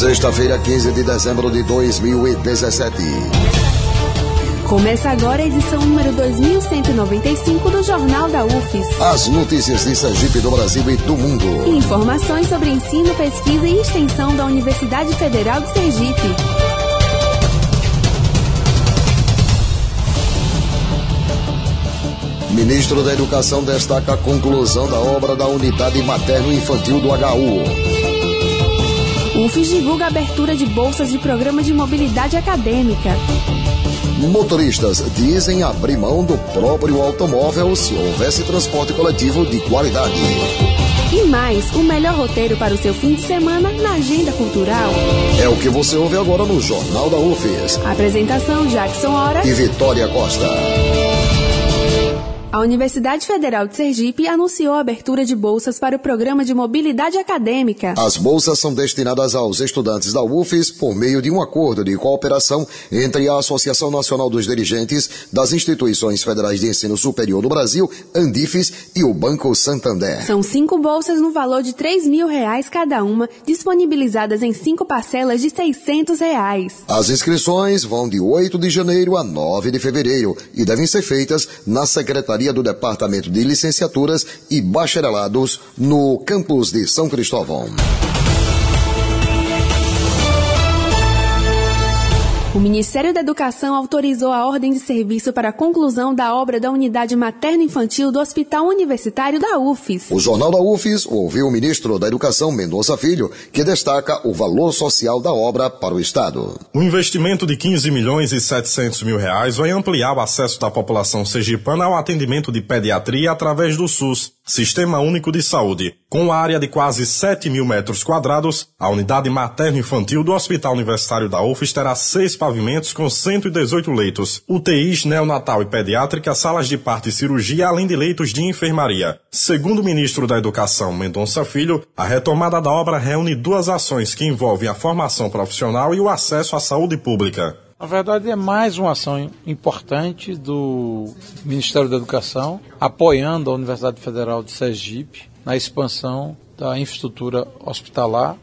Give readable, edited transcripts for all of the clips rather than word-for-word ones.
Sexta-feira, 15 de dezembro de 2017. Começa agora a edição número 2195 do Jornal da UFES. As notícias de Sergipe, do Brasil e do mundo. E informações sobre ensino, pesquisa e extensão da Universidade Federal de Sergipe. Ministro da Educação destaca a conclusão da obra da Unidade Materno-Infantil do HU. UFES divulga a abertura de bolsas de programa de mobilidade acadêmica. Motoristas dizem abrir mão do próprio automóvel se houvesse transporte coletivo de qualidade. E mais, o melhor roteiro para o seu fim de semana na agenda cultural. É o que você ouve agora no Jornal da UFES. Apresentação: Jackson Hora e Vitória Costa. A Universidade Federal de Sergipe anunciou a abertura de bolsas para o programa de mobilidade acadêmica. As bolsas são destinadas aos estudantes da UFES por meio de um acordo de cooperação entre a Associação Nacional dos Dirigentes das Instituições Federais de Ensino Superior do Brasil, ANDIFES, e o Banco Santander. São 5 bolsas no valor de R$3.000 cada uma, disponibilizadas em 5 parcelas de R$600. As inscrições vão de 8 de janeiro a 9 de fevereiro e devem ser feitas na Secretaria do Departamento de Licenciaturas e Bacharelados no campus de São Cristóvão. O Ministério da Educação autorizou a ordem de serviço para a conclusão da obra da Unidade Materno-Infantil do Hospital Universitário da UFES. O Jornal da UFES ouviu o ministro da Educação, Mendonça Filho, que destaca o valor social da obra para o Estado. O investimento de R$15.700.000 vai ampliar o acesso da população sergipana ao atendimento de pediatria através do SUS, Sistema Único de Saúde. Com área de quase 7.000 metros quadrados, a unidade materno-infantil do Hospital Universitário da UFES terá 6 pavimentos com 118 leitos, UTIs, neonatal e pediátrica, salas de parto e cirurgia, além de leitos de enfermaria. Segundo o ministro da Educação, Mendonça Filho, a retomada da obra reúne 2 ações que envolvem a formação profissional e o acesso à saúde pública. Na verdade, é mais uma ação importante do Ministério da Educação, apoiando a Universidade Federal de Sergipe na expansão da infraestrutura hospitalar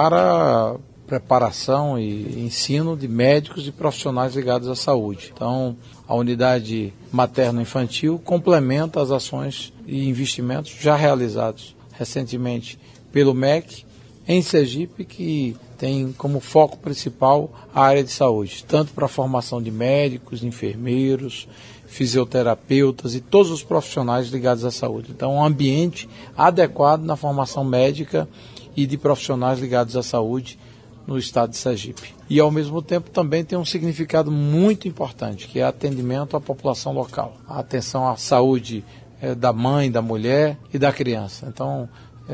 para preparação e ensino de médicos e profissionais ligados à saúde. Então, a unidade materno-infantil complementa as ações e investimentos já realizados recentemente pelo MEC em Sergipe, que tem como foco principal a área de saúde, tanto para a formação de médicos, enfermeiros, fisioterapeutas e todos os profissionais ligados à saúde. Então, um ambiente adequado na formação médica e de profissionais ligados à saúde no estado de Sergipe. E, ao mesmo tempo, também tem um significado muito importante, que é atendimento à população local, a atenção à saúde da mãe, da mulher e da criança. Então,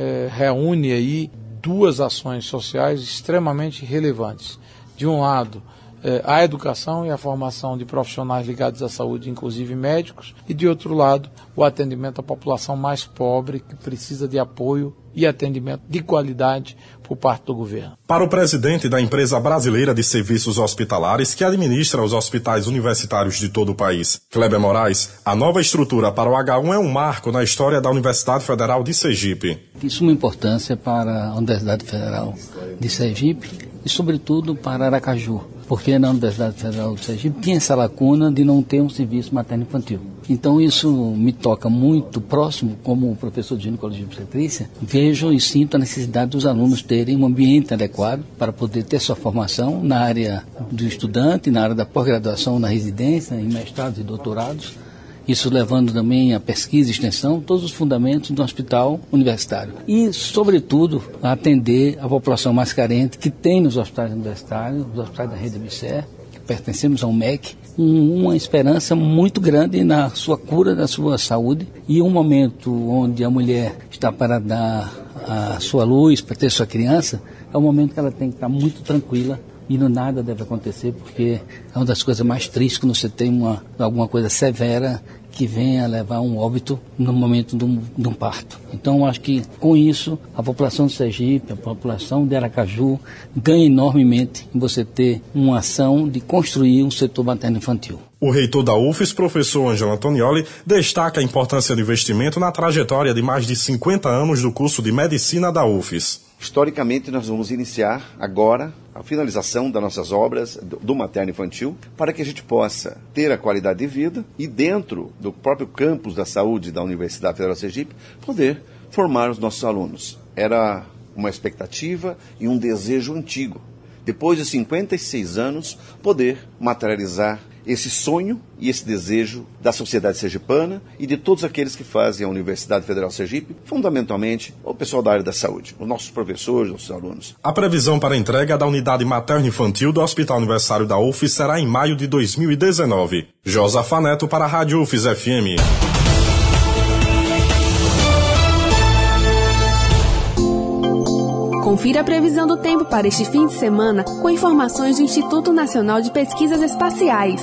reúne aí 2 ações sociais extremamente relevantes. De um lado, a educação e a formação de profissionais ligados à saúde, inclusive médicos, e de outro lado, o atendimento à população mais pobre, que precisa de apoio e atendimento de qualidade por parte do governo. Para o presidente da Empresa Brasileira de Serviços Hospitalares, que administra os hospitais universitários de todo o país, Kleber Moraes, a nova estrutura para o H1 é um marco na história da Universidade Federal de Sergipe. De suma importância para a Universidade Federal de Sergipe e, sobretudo, para Aracaju, porque na Universidade Federal de Sergipe tinha essa lacuna de não ter um serviço materno-infantil. Então isso me toca muito próximo, como professor de ginecologia e obstetrícia, vejo e sinto a necessidade dos alunos terem um ambiente adequado para poder ter sua formação na área do estudante, na área da pós-graduação, na residência, em mestrados e doutorados, isso levando também a pesquisa e extensão, todos os fundamentos do hospital universitário. E, sobretudo, a atender a população mais carente que tem nos hospitais universitários, os hospitais da rede ABSER, que pertencemos ao MEC, uma esperança muito grande na sua cura, da sua saúde, e um momento onde a mulher está para dar a sua luz, para ter sua criança, é um momento que ela tem que estar muito tranquila e nada deve acontecer, porque é uma das coisas mais tristes quando você tem alguma coisa severa que venha levar um óbito no momento de um parto. Então, acho que com isso, a população de Sergipe, a população de Aracaju, ganha enormemente em você ter uma ação de construir um setor materno-infantil. O reitor da UFES, professor Ângelo Antonioli, destaca a importância do investimento na trajetória de mais de 50 anos do curso de Medicina da UFES. Historicamente, nós vamos iniciar agora a finalização das nossas obras do materno-infantil para que a gente possa ter a qualidade de vida e dentro do próprio campus da saúde da Universidade Federal de Sergipe poder formar os nossos alunos. Era uma expectativa e um desejo antigo. Depois de 56 anos, poder materializar esse sonho e esse desejo da sociedade sergipana e de todos aqueles que fazem a Universidade Federal de Sergipe, fundamentalmente o pessoal da área da saúde, os nossos professores, os nossos alunos. A previsão para a entrega da unidade materno-infantil do Hospital Universitário da UFES será em maio de 2019. Josafa Neto para a Rádio UFES FM. Confira a previsão do tempo para este fim de semana com informações do Instituto Nacional de Pesquisas Espaciais.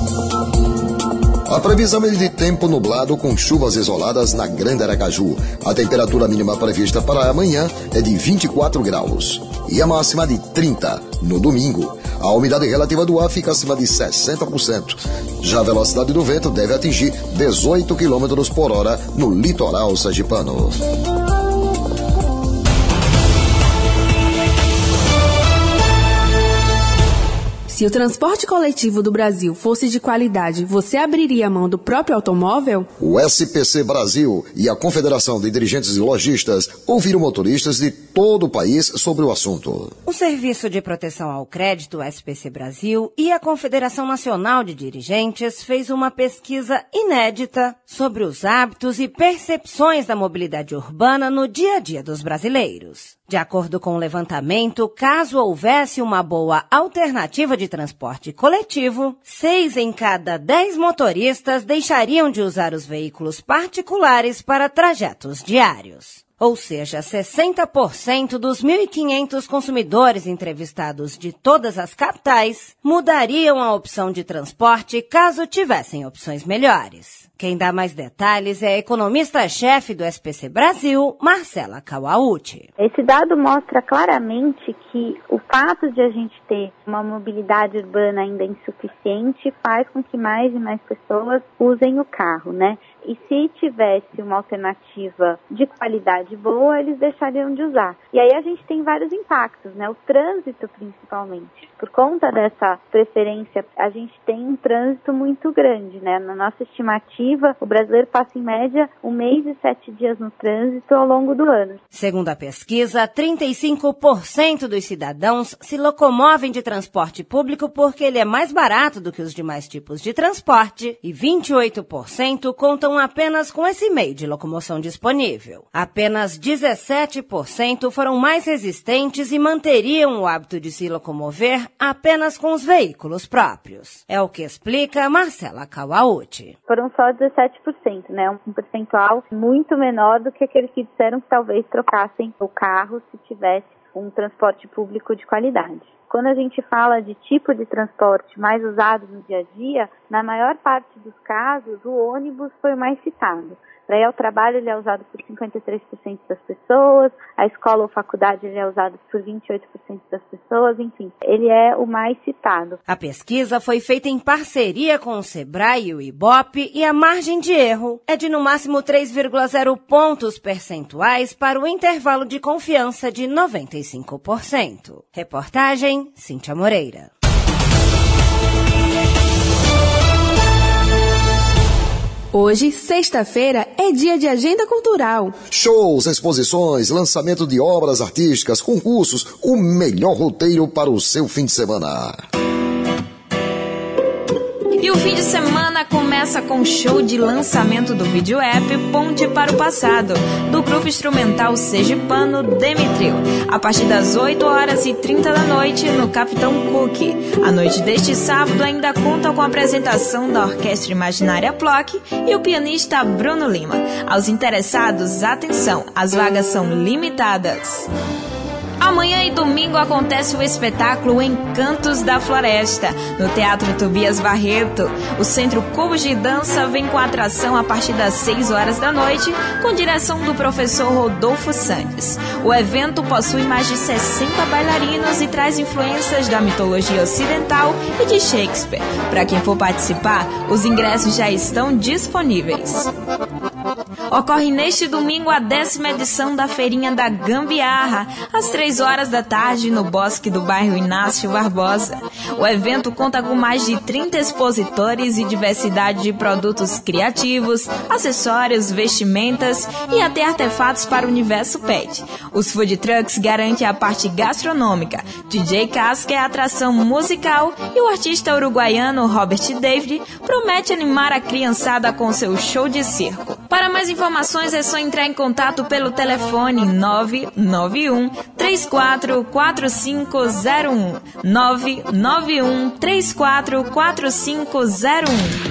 A previsão é de tempo nublado com chuvas isoladas na Grande Aracaju. A temperatura mínima prevista para amanhã é de 24 graus e a máxima de 30 no domingo. A umidade relativa do ar fica acima de 60%. Já a velocidade do vento deve atingir 18 km por hora no litoral sergipano. Se o transporte coletivo do Brasil fosse de qualidade, você abriria a mão do próprio automóvel? O SPC Brasil e a Confederação de Dirigentes e Lojistas ouviram motoristas de todo o país sobre o assunto. O Serviço de Proteção ao Crédito, SPC Brasil, e a Confederação Nacional de Dirigentes fez uma pesquisa inédita sobre os hábitos e percepções da mobilidade urbana no dia a dia dos brasileiros. De acordo com o levantamento, caso houvesse uma boa alternativa de transporte coletivo, 6 em cada 10 motoristas deixariam de usar os veículos particulares para trajetos diários. Ou seja, 60% dos 1.500 consumidores entrevistados de todas as capitais mudariam a opção de transporte caso tivessem opções melhores. Quem dá mais detalhes é a economista-chefe do SPC Brasil, Marcela Kawauchi. Esse dado mostra claramente que o fato de a gente ter uma mobilidade urbana ainda insuficiente faz com que mais e mais pessoas usem o carro, né? E se tivesse uma alternativa de qualidade boa, eles deixariam de usar. E aí a gente tem vários impactos, né? O trânsito, principalmente. Por conta dessa preferência, a gente tem um trânsito muito grande, né? Na nossa estimativa, o brasileiro passa em média 1 mês e 7 dias no trânsito ao longo do ano. Segundo a pesquisa, 35% dos cidadãos se locomovem de transporte público porque ele é mais barato do que os demais tipos de transporte e 28% contam apenas com esse meio de locomoção disponível. Apenas 17% foram mais resistentes e manteriam o hábito de se locomover apenas com os veículos próprios. É o que explica Marcela Kawauchi. Foram só 17%, né? Um percentual muito menor do que aqueles que disseram que talvez trocassem o carro se tivesse um transporte público de qualidade. Quando a gente fala de tipo de transporte mais usado no dia a dia, na maior parte dos casos, o ônibus foi o mais citado. Para ir ao trabalho, ele é usado por 53% das pessoas, a escola ou faculdade ele é usado por 28% das pessoas, enfim, ele é o mais citado. A pesquisa foi feita em parceria com o Sebrae e o Ibope e a margem de erro é de no máximo 3,0 pontos percentuais para o intervalo de confiança de 95%. Reportagem, Cíntia Moreira. Hoje, sexta-feira, é dia de agenda cultural. Shows, exposições, lançamento de obras artísticas, concursos, o melhor roteiro para o seu fim de semana. E o fim de semana começa com o show de lançamento do vídeo app Ponte para o Passado, do grupo instrumental sergipano Demetrio, a partir das 8h30 da noite no Capitão Cook. A noite deste sábado ainda conta com a apresentação da Orquestra Imaginária Plock e o pianista Bruno Lima. Aos interessados, atenção, as vagas são limitadas. Amanhã e domingo acontece o espetáculo Encantos da Floresta, no Teatro Tobias Barreto. O Centro Cubos de Dança vem com a atração a partir das 6h da noite, com direção do professor Rodolfo Santos. O evento possui mais de 60 bailarinos e traz influências da mitologia ocidental e de Shakespeare. Para quem for participar, os ingressos já estão disponíveis. Ocorre neste domingo a 10ª edição da Feirinha da Gambiarra, às 3 horas da tarde, no Bosque do bairro Inácio Barbosa. O evento conta com mais de 30 expositores e diversidade de produtos criativos, acessórios, vestimentas e até artefatos para o universo pet. Os food trucks garantem a parte gastronômica, DJ Casca é a atração musical e o artista uruguaiano Robert David promete animar a criançada com seu show de circo. Para mais informações é só entrar em contato pelo telefone 991 344501 991 344501.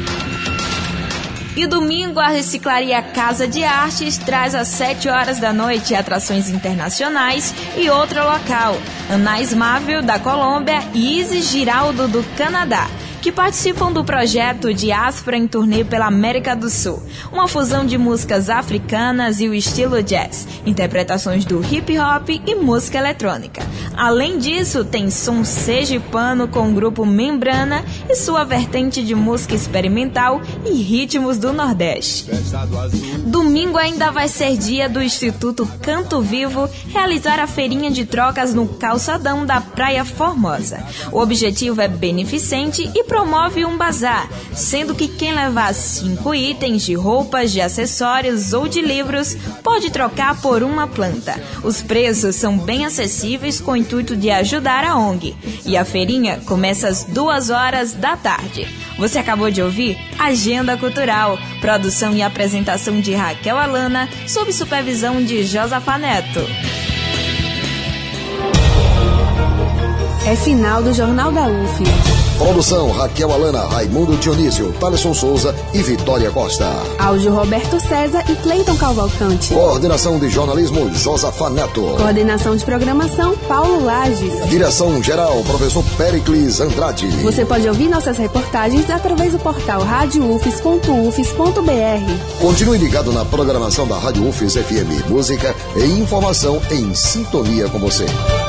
E domingo, a Reciclaria Casa de Artes traz às 7 horas da noite atrações internacionais e outro local, Anais Marvel, da Colômbia, e Isis Giraldo, do Canadá, que participam do projeto Diáspora em Turnê pela América do Sul, uma fusão de músicas africanas e o estilo jazz, interpretações do hip hop e música eletrônica. Além disso, tem som sergipano com o grupo Membrana e sua vertente de música experimental e ritmos do Nordeste. Domingo ainda vai ser dia do Instituto Canto Vivo realizar a feirinha de trocas no calçadão da Praia Formosa. O objetivo é beneficente e promove um bazar, sendo que quem levar 5 itens de roupas, de acessórios ou de livros pode trocar por uma planta. Os preços são bem acessíveis com o intuito de ajudar a ONG. E a feirinha começa às 2 horas da tarde. Você acabou de ouvir Agenda Cultural, produção e apresentação de Raquel Alana, sob supervisão de Josafa Neto. É final do Jornal da UF. Produção Raquel Alana, Raimundo Dionísio, Thaleson Souza e Vitória Costa. Áudio Roberto César e Cleiton Cavalcante. Coordenação de jornalismo Josafa Neto. Coordenação de programação Paulo Lages. Direção geral Professor Péricles Andrade. Você pode ouvir nossas reportagens através do portal radioufes.ufes.br. Continue ligado na programação da Rádio UFES FM. Música e informação em sintonia com você.